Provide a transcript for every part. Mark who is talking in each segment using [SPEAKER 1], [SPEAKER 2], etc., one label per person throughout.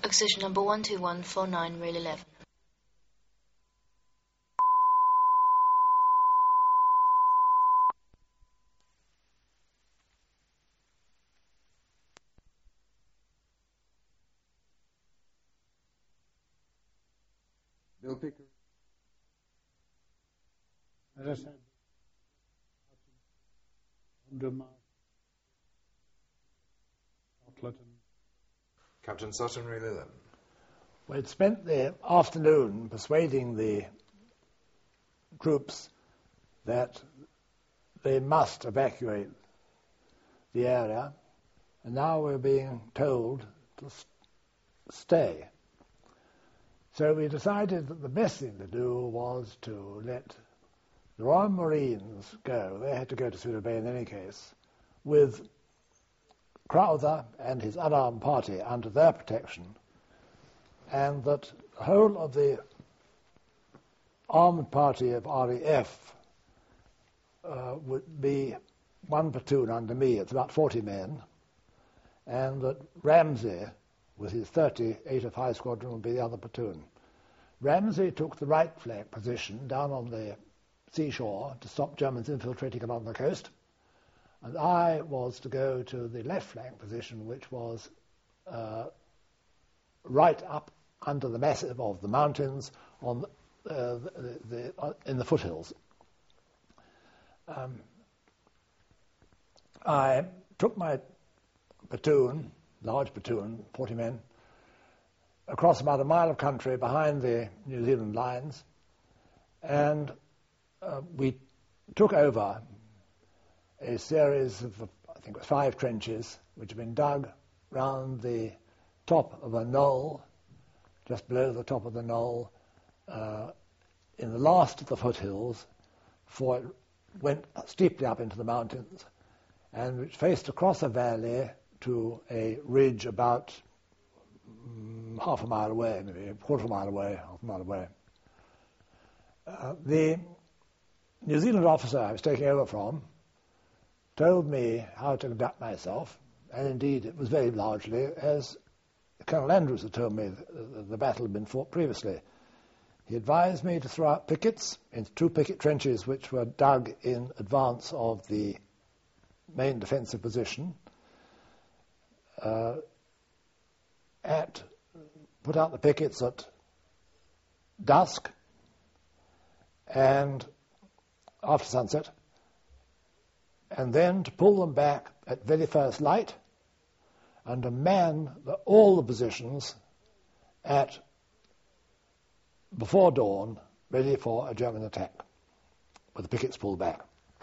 [SPEAKER 1] Accession number 12149, rail 11.
[SPEAKER 2] Bill Pickering.
[SPEAKER 3] As I said,
[SPEAKER 2] Captain Sutton, rail 11.
[SPEAKER 3] We'd spent the afternoon persuading the troops that they must evacuate the area, and now we're being told to stay. So we decided that the best thing to do was to let the Royal Marines go. They had to go to Sulu Bay in any case, with Crowther and his unarmed party under their protection, and that the whole of the armed party of RAF would be one platoon under me. It's about 40 men, and that Ramsey, with his 38 of High Squadron, would be the other platoon. Ramsey took the right flank position down on the seashore to stop Germans infiltrating along the coast, and I was to go to the left flank position, which was right up under the massive of the mountains on in the foothills. I took my platoon, large platoon, 40 men, across about a mile of country behind the New Zealand lines, and we took over a series of, I think it was 5 trenches, which had been dug round the top of a knoll, just below the top of the knoll, in the last of the foothills, for it went steeply up into the mountains, and which faced across a valley to a ridge about half a mile away, maybe a quarter of a mile away, half a mile away. The New Zealand officer I was taking over from told me how to conduct myself, and indeed it was very largely as Colonel Andrews had told me the battle had been fought previously. He advised me to throw out pickets into 2 picket trenches which were dug in advance of the main defensive position, put out the pickets at dusk and after sunset, and then to pull them back at very first light and to man all the positions at before dawn, ready for a German attack, with the pickets pulled back.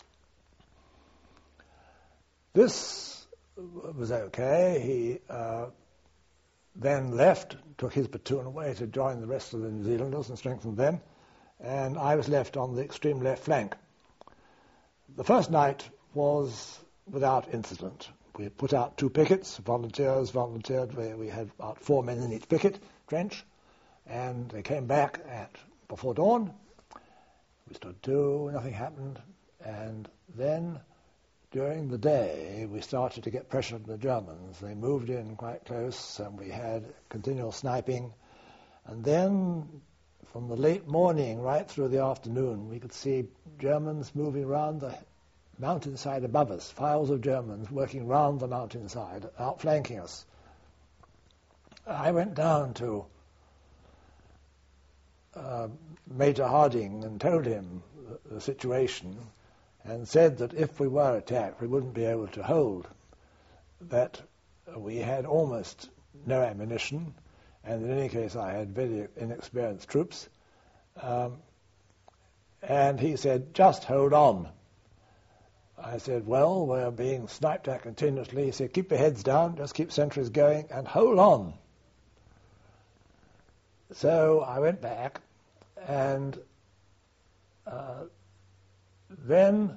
[SPEAKER 3] This was okay. He then left, took his platoon away to join the rest of the New Zealanders and strengthen them, and I was left on the extreme left flank. The first night was without incident. We put out 2 pickets, volunteers volunteered, where we had about 4 men in each picket trench, and they came back before dawn. We stood to, nothing happened, and then during the day we started to get pressure from the Germans. They moved in quite close, and we had continual sniping, and then from the late morning right through the afternoon we could see Germans moving around the mountainside above us, files of Germans working round the mountainside, outflanking us. I went down to Major Harding and told him the situation, and said that if we were attacked we wouldn't be able to hold, that we had almost no ammunition, and in any case I had very inexperienced troops. And he said, just hold on. I said, well, we're being sniped at continuously. He said, keep your heads down, just keep sentries going, and hold on. So I went back, and then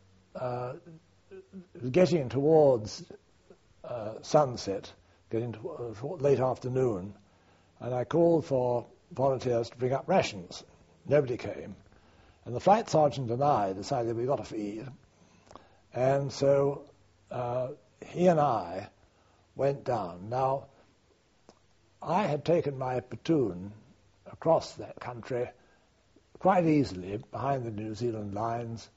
[SPEAKER 3] getting towards sunset, getting to late afternoon, and I called for volunteers to bring up rations. Nobody came. And the flight sergeant and I decided we got to feed. And so he and I went down. Now, I had taken my platoon across that country quite easily behind the New Zealand lines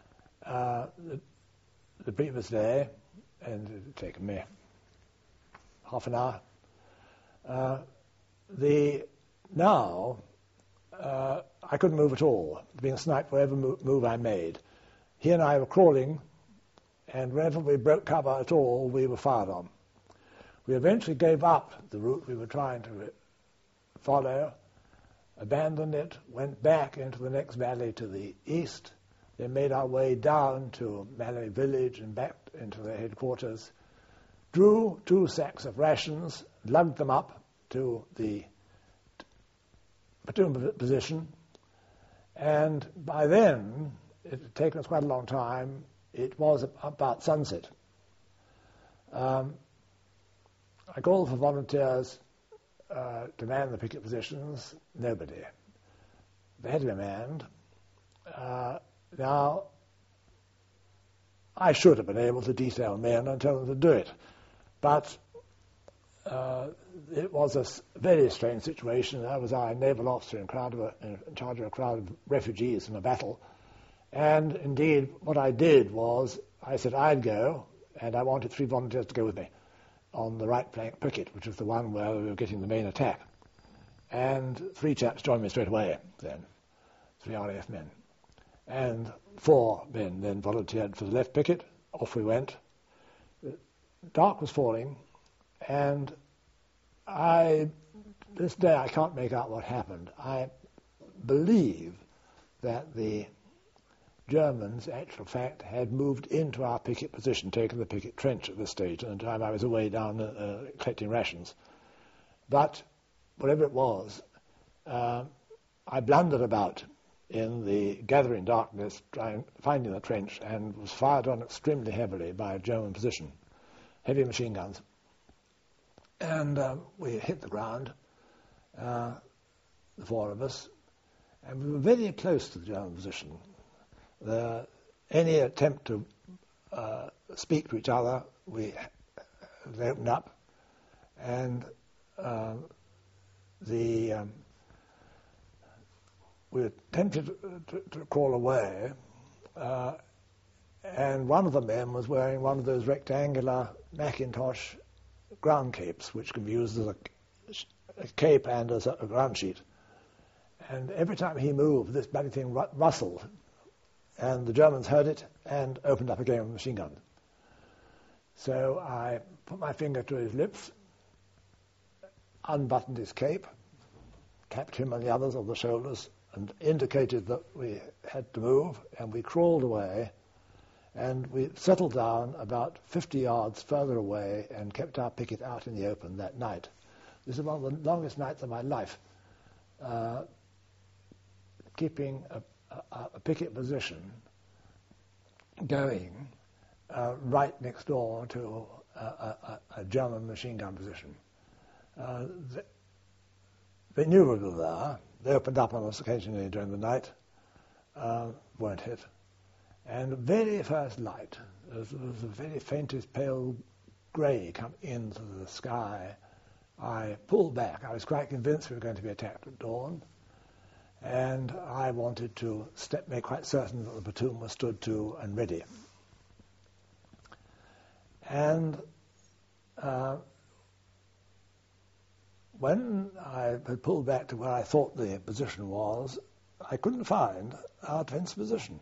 [SPEAKER 3] the previous day, and it had taken me half an hour. I couldn't move at all, being sniped for every move I made. He and I were crawling, and whenever we broke cover at all, we were fired on. We eventually gave up the route we were trying to follow, abandoned it, went back into the next valley to the east, then made our way down to Mallory village and back into the headquarters, drew 2 sacks of rations, lugged them up to the platoon position, and by then, it had taken us quite a long time, it was about sunset. I called for volunteers to man the picket positions. Nobody. They had to be manned. Now, I should have been able to detail men and tell them to do it, but it was a very strange situation. I was a naval officer in charge of a crowd of refugees from a battle, and indeed what I did was I said I'd go, and I wanted 3 volunteers to go with me on the right flank picket, which was the one where we were getting the main attack. And 3 chaps joined me straight away then, 3 RAF men. And 4 men then volunteered for the left picket. Off we went. Dark was falling, and this day I can't make out what happened. I believe that the Germans, actual fact, had moved into our picket position, taken the picket trench at this stage, at the time I was away down collecting rations. But whatever it was, I blundered about in the gathering darkness, finding the trench, and was fired on extremely heavily by a German position, heavy machine guns. And we hit the ground, the 4 of us, and we were very close to the German position. Any attempt to speak to each other, they opened up, and we were tempted to crawl away, and one of the men was wearing one of those rectangular Macintosh ground capes, which can be used as a cape and as a ground sheet. And every time he moved, this bloody thing rustled, and the Germans heard it and opened up again with machine guns. So I put my finger to his lips, unbuttoned his cape, tapped him and the others on the shoulders, and indicated that we had to move, and we crawled away, and we settled down about 50 yards further away and kept our picket out in the open that night. This is one of the longest nights of my life, keeping a picket position going right next door to a German machine gun position. They knew we were there. They opened up on us occasionally during the night, weren't hit. And the very first light, there was the very faintest pale grey come into the sky. I pulled back. I was quite convinced we were going to be attacked at dawn, and I wanted to make quite certain that the platoon was stood to and ready. And when I had pulled back to where I thought the position was, I couldn't find our defence position.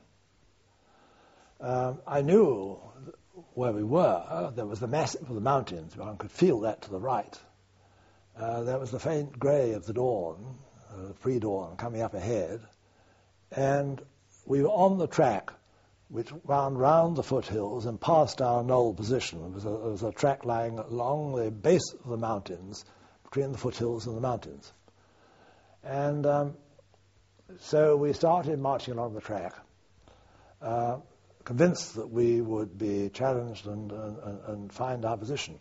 [SPEAKER 3] I knew where we were. There was the massif of the mountains. One could feel that to the right. There was the faint grey of the dawn, pre-dawn, coming up ahead. And we were on the track which wound round the foothills and past our knoll position. There was a track lying along the base of the mountains, between the foothills and the mountains. And so we started marching along the track, convinced that we would be challenged and find our position.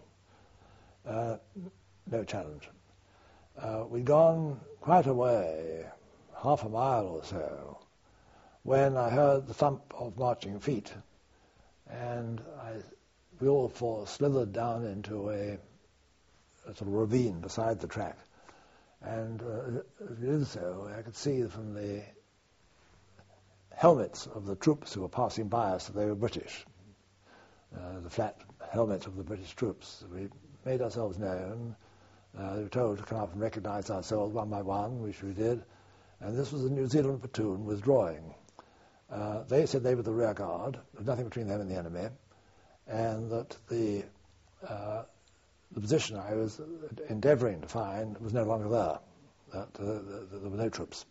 [SPEAKER 3] No challenge. We'd gone quite a way, half a mile or so, when I heard the thump of marching feet, and we all four slithered down into a sort of ravine beside the track. And as we did so, I could see from the helmets of the troops who were passing by us that they were British, the flat helmets of the British troops. We made ourselves known. They were told to come up and recognise ourselves one by one, which we did. And this was the New Zealand platoon withdrawing. They said they were the rear guard. There was nothing between them and the enemy. And that the position I was endeavouring to find was no longer there, that there were no troops.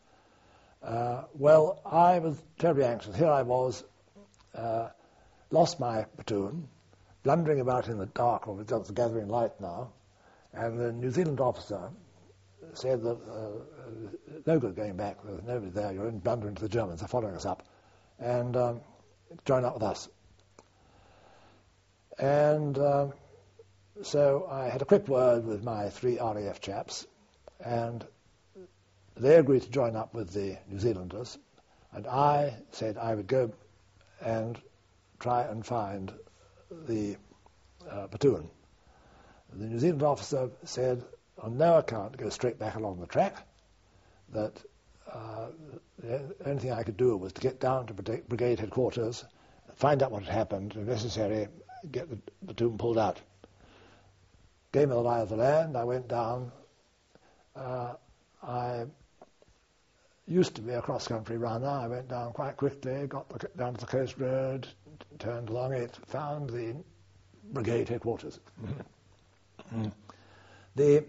[SPEAKER 3] Well, I was terribly anxious. Here I was, lost my platoon, blundering about in the dark, or it was gathering light now, and the New Zealand officer said that no good going back, there's nobody there, you're in blundering to the Germans, they're following us up, and join up with us. And so I had a quick word with my 3 RAF chaps, and they agreed to join up with the New Zealanders, and I said I would go and try and find the platoon. The New Zealand officer said, on no account go straight back along the track, that the only thing I could do was to get down to brigade headquarters, find out what had happened, if necessary, get the platoon pulled out. Gave me the lie of the land, I went down. I used to be a cross-country runner. I went down quite quickly, got down to the coast road, turned along it, found the brigade headquarters. They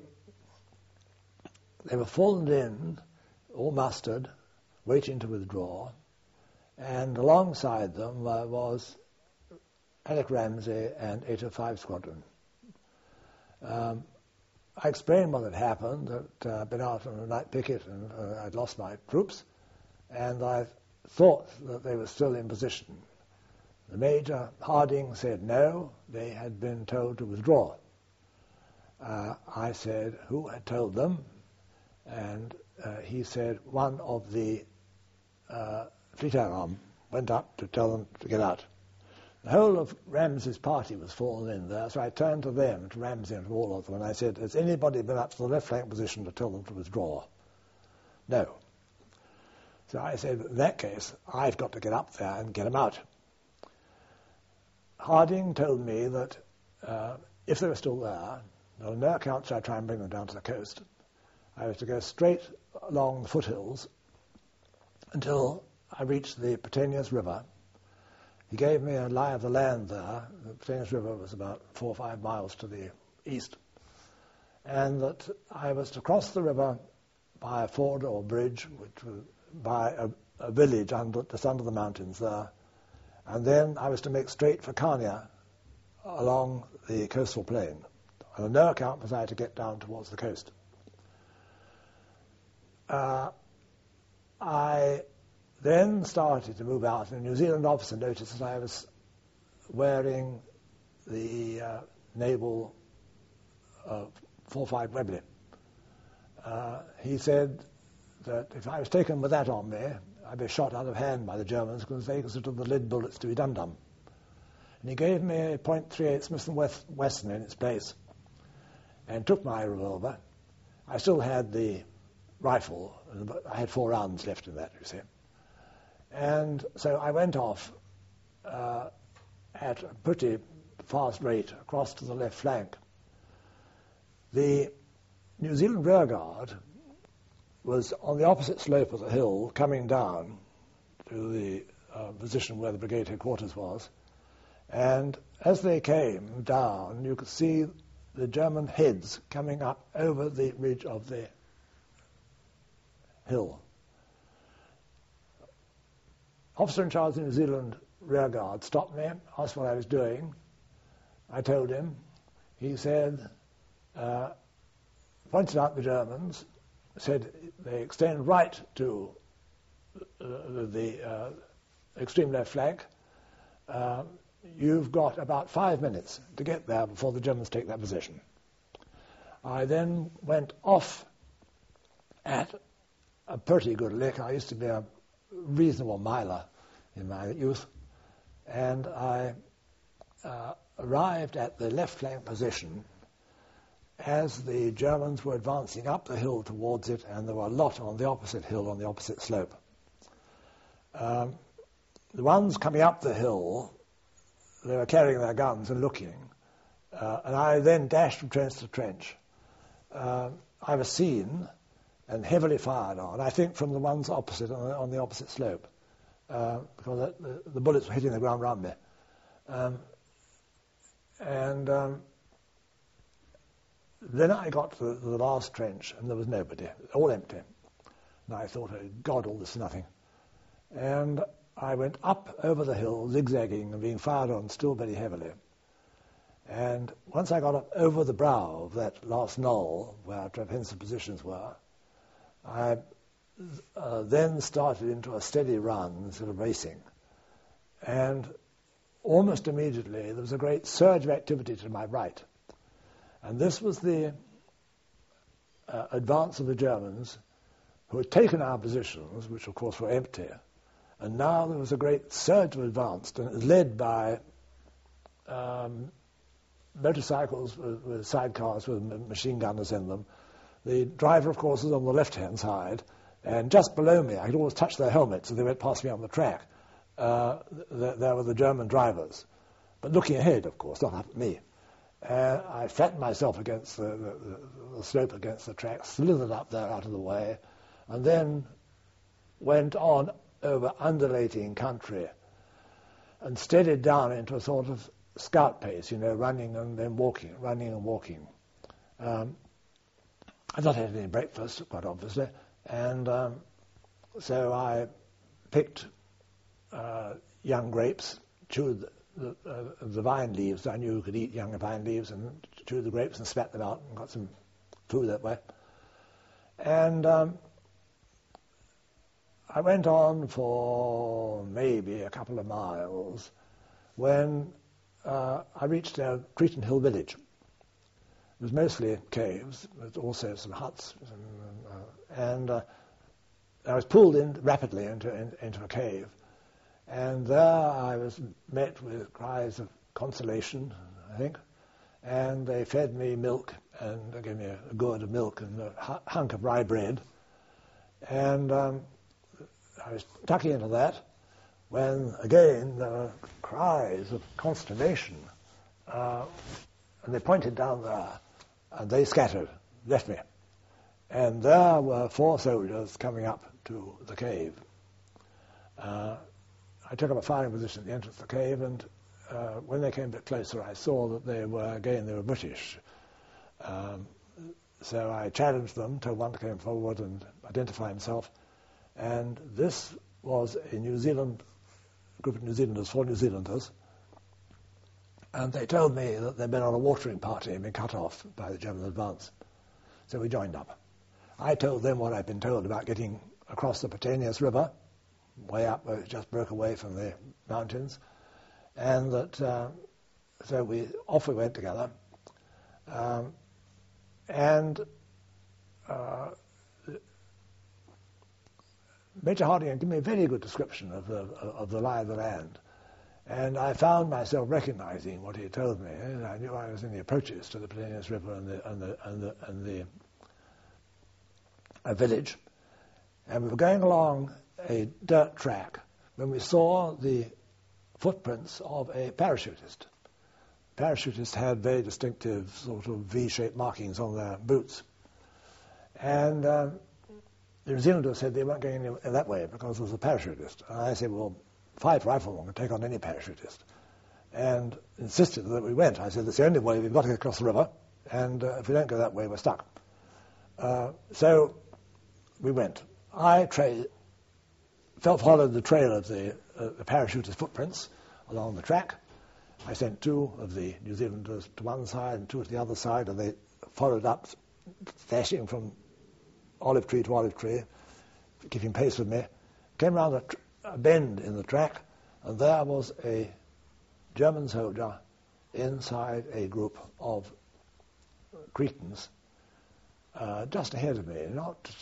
[SPEAKER 3] were fallen in, all mustered, waiting to withdraw, and alongside them was Alec Ramsey and 805 Squadron. I explained what had happened, that I'd been out on a night picket and I'd lost my troops, and I thought that they were still in position. The Major, Harding, said no, they had been told to withdraw. I said, who had told them? And he said, one of the Fleet Air Arm went up to tell them to get out. The whole of Ramsey's party was fallen in there, so I turned to them, to Ramsey and to all of them, and I said, has anybody been up to the left flank position to tell them to withdraw? No. So I said, in that case, I've got to get up there and get them out. Harding told me that if they were still there, on no account should I try and bring them down to the coast. I was to go straight along the foothills until I reached the Petenias River. He gave me a lie of the land there. The Petenias River was about 4 or 5 miles to the east. And that I was to cross the river by a ford or bridge, which was by a village just under the mountains there. And then I was to make straight for Carnia along the coastal plain. And on no account was I to get down towards the coast. I then started to move out, and a New Zealand officer noticed that I was wearing the naval 4-5 Webley. He said that if I was taken with that on me, I'd be shot out of hand by the Germans because they considered the lead bullets to be dum-dum. And he gave me a .38 Smith & Wesson in its place and took my revolver. I still had the rifle. I had 4 rounds left in that, you see. And so I went off at a pretty fast rate across to the left flank. The New Zealand rearguard was on the opposite slope of the hill, coming down to the position where the brigade headquarters was. And as they came down, you could see the German heads coming up over the ridge of the hill. Officer in charge of the New Zealand rearguard stopped me, asked what I was doing. I told him. He said, pointed out the Germans, said they extend right to the extreme left flank. You've got about 5 minutes to get there before the Germans take that position. I then went off at a pretty good lick. I used to be a reasonable miler in my youth, and I arrived at the left flank position as the Germans were advancing up the hill towards it, and there were a lot on the opposite hill, on the opposite slope. The ones coming up the hill, they were carrying their guns and looking, and I then dashed from trench to trench. I was seen and heavily fired on, I think from the ones opposite, on the opposite slope, because the bullets were hitting the ground around me. Then I got to the last trench, and there was nobody, all empty. And I thought, oh, God, all this is nothing. And I went up over the hill, zigzagging and being fired on still very heavily. And once I got up over the brow of that last knoll where our defensive positions were, I then started into a steady run instead of racing. And almost immediately there was a great surge of activity to my right. And this was the advance of the Germans, who had taken our positions, which of course were empty. And now there was a great surge of advance, and it was led by motorcycles with sidecars with machine gunners in them. The driver, of course, was on the left-hand side, and just below me, I could always touch their helmets as they went past me on the track. There were the German drivers. But looking ahead, of course, not up at me. I flattened myself against the slope against the track, slithered up there out of the way, and then went on over undulating country and steadied down into a sort of scout pace, running and then walking, running and walking. I'd not had any breakfast, quite obviously, and so I picked young grapes, chewed the vine leaves. I knew you could eat young vine leaves, and chewed the grapes and spat them out and got some food that way. And I went on for maybe a couple of miles when I reached a Cretan Hill village. It was mostly caves, but also some huts, and I was pulled in rapidly into a cave. And there I was met with cries of consolation, I think, and they fed me milk, and they gave me a gourd of milk and a hunk of rye bread. And I was tucking into that when, again, there were cries of consternation. And they pointed down there, and they scattered, left me. And there were 4 soldiers coming up to the cave. I took up a firing position at the entrance of the cave, and when they came a bit closer, I saw that they were British. So I challenged them, told one to come forward and identify himself. And this was a group of New Zealanders, 4 New Zealanders. And they told me that they'd been on a watering party and been cut off by the German advance. So we joined up. I told them what I'd been told about getting across the Petenius River, way up where it just broke away from the mountains, and that so we went together, and Major Hardinge gave me a very good description of the lie of the land, and I found myself recognizing what he had told me, and I knew I was in the approaches to the Petenius River and the village, and we were going along a dirt track when we saw the footprints of a parachutist. Parachutists had very distinctive sort of V-shaped markings on their boots. And the New Zealanders said they weren't going that way because there was a parachutist. And I said, well, 5 riflemen can take on any parachutist. And insisted that we went. I said, that's the only way, we've got to get across the river, and if we don't go that way, we're stuck. So we went. I followed the trail of the parachutist footprints along the track. I sent 2 of the New Zealanders to one side and 2 to the other side, and they followed up, dashing from olive tree to olive tree, keeping pace with me. Came round a bend in the track, and there was a German soldier inside a group of Cretans just ahead of me, not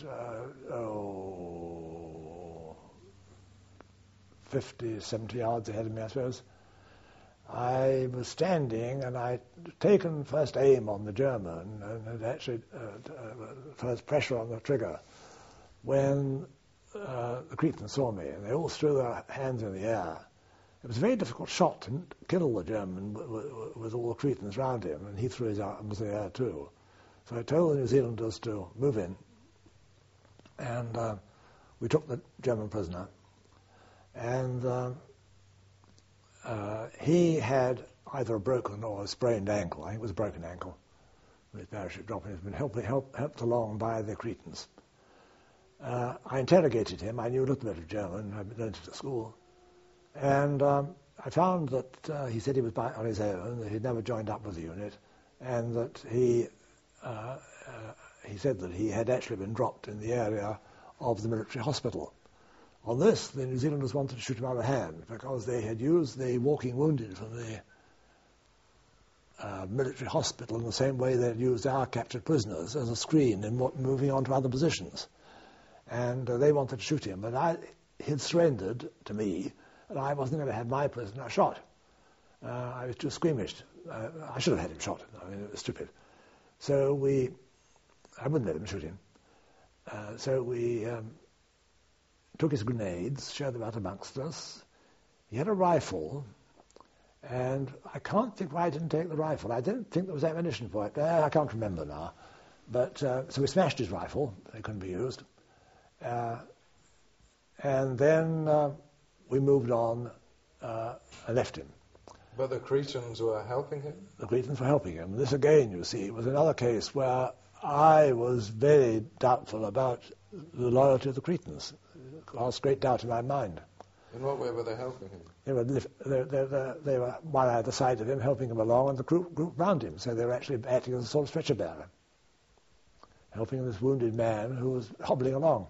[SPEAKER 3] 50, 70 yards ahead of me, I suppose. I was standing and I'd taken first aim on the German and had actually first pressure on the trigger when the Cretans saw me, and they all threw their hands in the air. It was a very difficult shot to kill the German with all the Cretans round him, and he threw his arms in the air too. So I told the New Zealanders to move in, and we took the German prisoner, and he had either a broken or a sprained ankle. I think it was a broken ankle with his parachute dropping. He's been helped along by the Cretans. I interrogated him. I knew a little bit of German. I'd learned it at school. And I found that he said he was on his own, that he'd never joined up with the unit, and that he said that he had actually been dropped in the area of the military hospital. On this, the New Zealanders wanted to shoot him out of hand because they had used the walking wounded from the military hospital in the same way they had used our captured prisoners as a screen in moving on to other positions. And they wanted to shoot him, but he'd surrendered to me, and I wasn't going to have my prisoner shot. I was too squeamish. I should have had him shot. I mean, it was stupid. So I wouldn't let him shoot him. So we took his grenades, shared them out amongst us. He had a rifle, and I can't think why I didn't take the rifle. I don't think there was ammunition for it. I can't remember now. But so we smashed his rifle. It couldn't be used. And then we moved on and left him.
[SPEAKER 2] But the Cretans were helping him?
[SPEAKER 3] The Cretans were helping him. This again, you see, was another case where I was very doubtful about the loyalty of the Cretans. It caused great doubt in my mind.
[SPEAKER 2] In what way were they helping him?
[SPEAKER 3] They were by either side of him, helping him along, and the group around him. So they were actually acting as a sort of stretcher bearer, helping this wounded man who was hobbling along.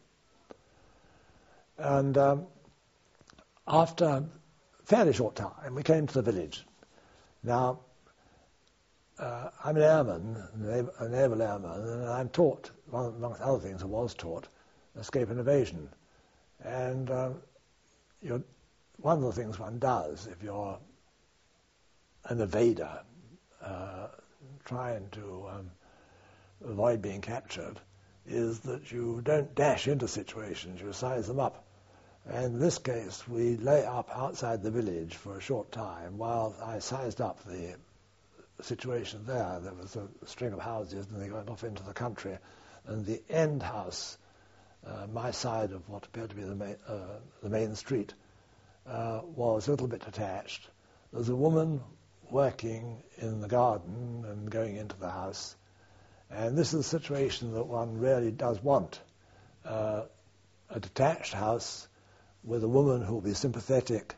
[SPEAKER 3] And after a fairly short time, we came to the village. Now, I'm an airman, a naval airman, and I'm taught, amongst other things I was taught, escape and evasion. And one of the things one does if you're an evader, trying to avoid being captured, is that you don't dash into situations, you size them up. And in this case, we lay up outside the village for a short time while I sized up the situation there. There was a string of houses, and they went off into the country. And the end house, my side of what appeared to be the main street, was a little bit detached. There was a woman working in the garden and going into the house. And this is a situation that one really does want. A detached house with a woman who will be sympathetic,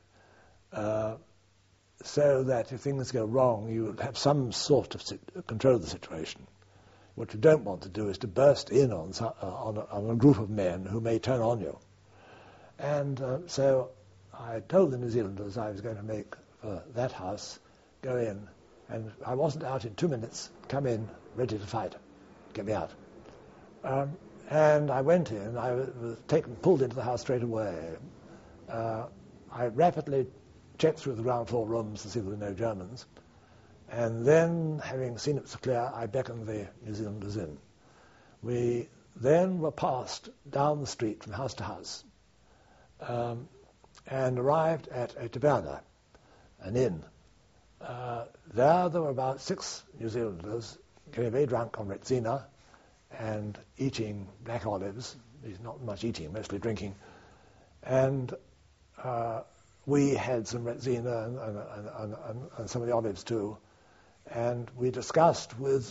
[SPEAKER 3] so that if things go wrong, you have some sort of control of the situation. What you don't want to do is to burst in on a group of men who may turn on you. And so I told the New Zealanders I was going to make that house, go in, and I wasn't out in 2 minutes, come in, ready to fight, get me out. And I went in, I was pulled into the house straight away. I rapidly checked through the ground floor rooms to see there were no Germans. And then, having seen it so clear, I beckoned the New Zealanders in. We then were passed down the street from house to house and arrived at a taberna, an inn. There were about 6 New Zealanders getting very drunk on Retsina and eating black olives. There's not much eating, mostly drinking. And we had some Retsina and some of the olives too. And we discussed with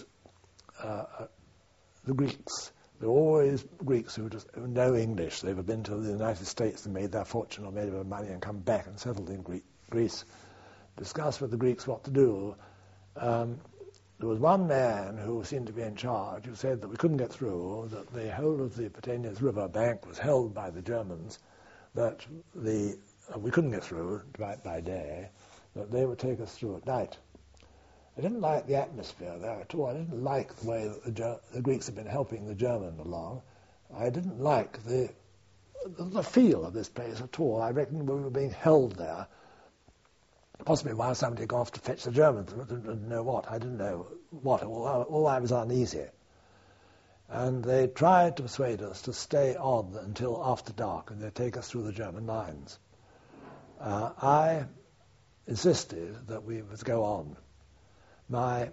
[SPEAKER 3] the Greeks. There were always Greeks who know English. They've been to the United States and made their fortune or made a bit of money and come back and settled in Greece. Discussed with the Greeks what to do. There was one man who seemed to be in charge who said that we couldn't get through, that the whole of the Potenias River bank was held by the Germans, that we couldn't get through by day, that they would take us through at night. I didn't like the atmosphere there at all. I didn't like the way that the Greeks had been helping the German along. I didn't like the feel of this place at all. I reckoned we were being held there. possibly while somebody had gone off to fetch the Germans. I didn't know what. I didn't know what. All I was uneasy. And they tried to persuade us to stay on until after dark, and they'd take us through the German lines. I insisted that we would go on. My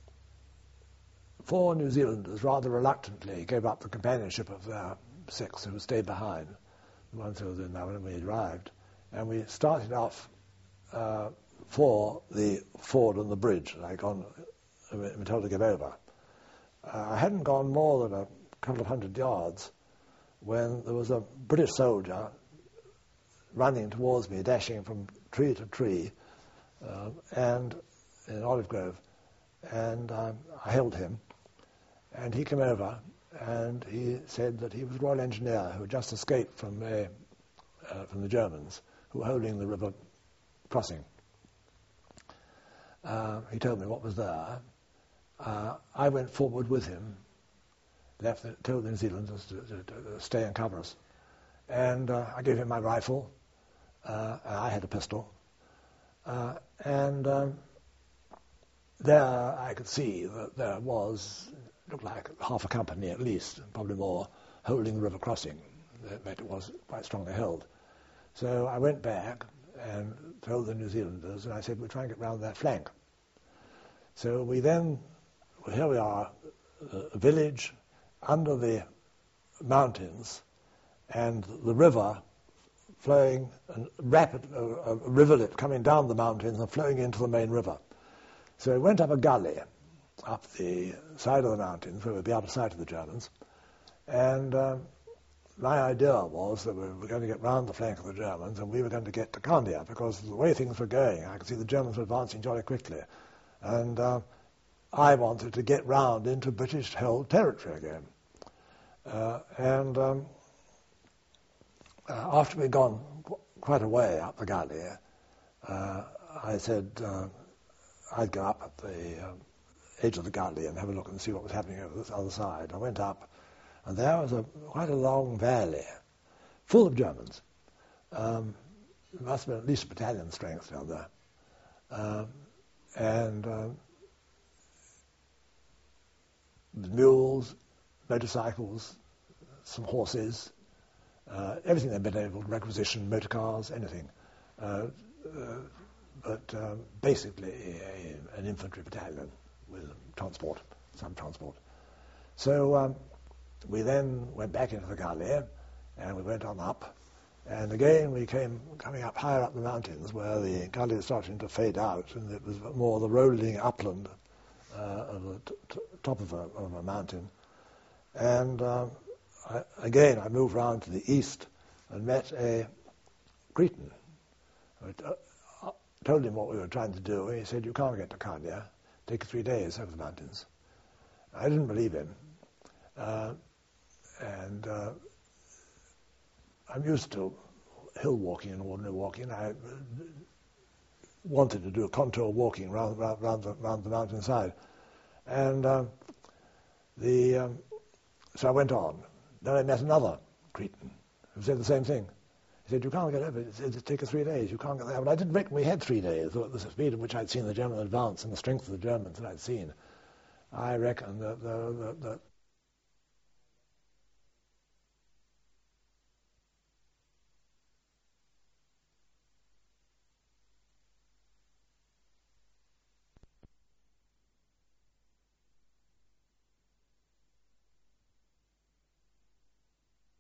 [SPEAKER 3] 4 New Zealanders rather reluctantly gave up the companionship of their 6 who stayed behind, the ones who were in there when we arrived, and we started off for the ford on the bridge that I'd been told to give over. I hadn't gone more than a couple of 100 yards when there was a British soldier running towards me, dashing from tree to tree, and in Olive Grove, and I hailed him, and he came over, and he said that he was a Royal Engineer who had just escaped from the Germans who were holding the river crossing. He told me what was there. I went forward with him, told the New Zealanders to stay and cover us. And I gave him my rifle. I had a pistol. And there I could see that there looked like half a company at least, probably more, holding the river crossing. In fact, it was quite strongly held. So I went back and told the New Zealanders, and I said, we'll try and get round that flank. So here we are, a village under the mountains, and the river flowing, a rivulet coming down the mountains and flowing into the main river. So we went up a gully, up the side of the mountains, where we'd be out of sight of the Germans, and my idea was that we were going to get round the flank of the Germans and we were going to get to Candia, because the way things were going, I could see the Germans were advancing jolly quickly. And I wanted to get round into British-held territory again. After we'd gone quite a way up the gully, I said I'd go up at the edge of the gully and have a look and see what was happening over the other side. I went up, and there was quite a long valley, full of Germans. There must have been at least a battalion strength down there. And mules, motorcycles, some horses, everything they'd been able to requisition, motor cars, anything. But basically an infantry battalion with transport, some transport. So we then went back into the gully and we went on up. And again we coming up higher up the mountains where the gully was starting to fade out, and it was more the rolling upland of the top of a mountain. And I moved round to the east and met a Cretan. I told him what we were trying to do, and he said, you can't get to Candia. Take 3 days over the mountains. I didn't believe him. I'm used to hill walking and ordinary walking. I wanted to do a contour walking round the mountainside. And so I went on. Then I met another Cretan who said the same thing. He said, you can't get over it. It'll take us 3 days. You can't get there. But I didn't reckon we had 3 days. The speed at which I'd seen the German advance and the strength of the Germans that I'd seen, I reckon that